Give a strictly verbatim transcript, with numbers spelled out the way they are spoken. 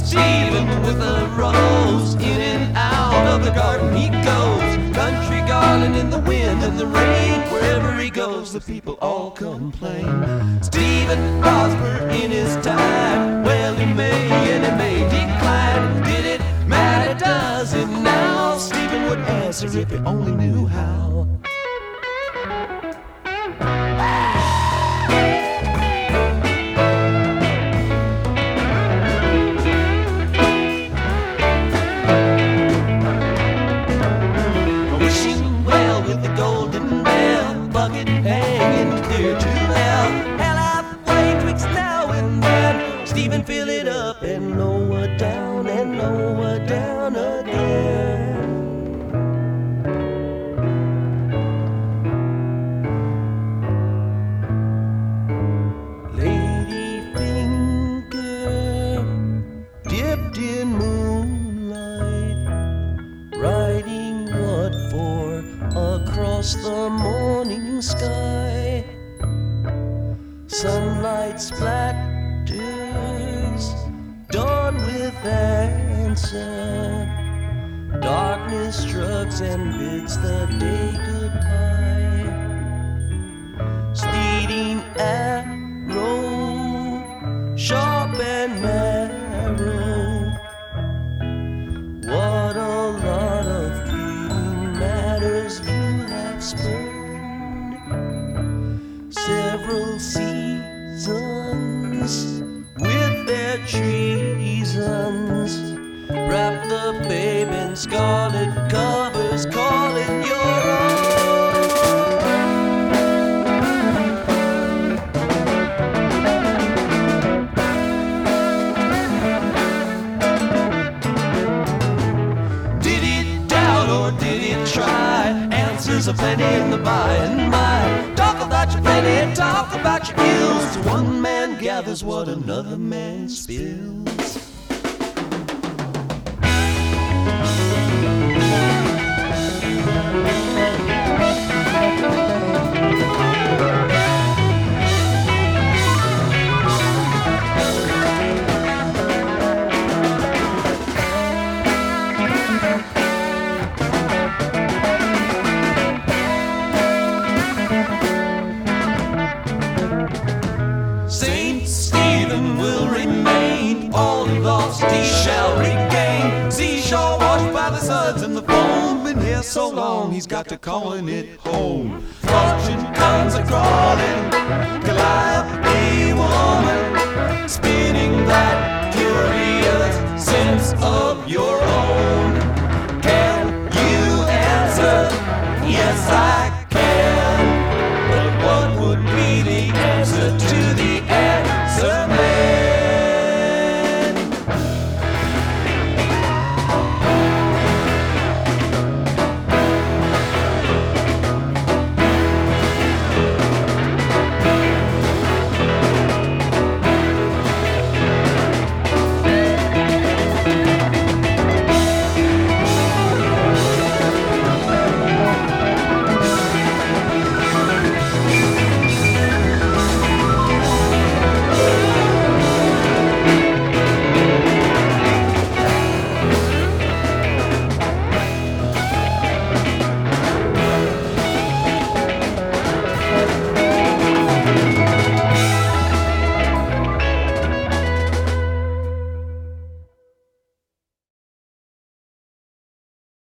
Stephen with a rose, in and out of the garden he goes. Country garland in the wind and the rain, wherever he goes the people all complain. Stephen prosper in his time, well he may and he may decline. Did it matter, does it now? Stephen would answer if he only knew how. Wishing well with the golden bell, bucket hanging clear to hell. Hell halfway twixt now and then, Stephen fill it up and lower down and lower down again. Dipped in moonlight, writing what for across the morning sky. Sunlight splatters, dawn with answer. Darkness shrugs and bids the day goodbye. Speeding arrow, sharp and narrow. What a lot of fleeting matters you have spurned. Several seasons with their treasons wrap the babe in scarlet covers, call it your own. Did it try? Answers are plenty in the by and by. Talk about your plenty, talk about your ills. One man gathers what another man spills. Saint Stephen will remain, all he lost he shall regain. Seashore washed by the suds and the foam, been here so long he's got to calling it home. Fortune comes a-crawling, Calliope woman, spinning that curious sense of your own. Can you answer? Yes, I can.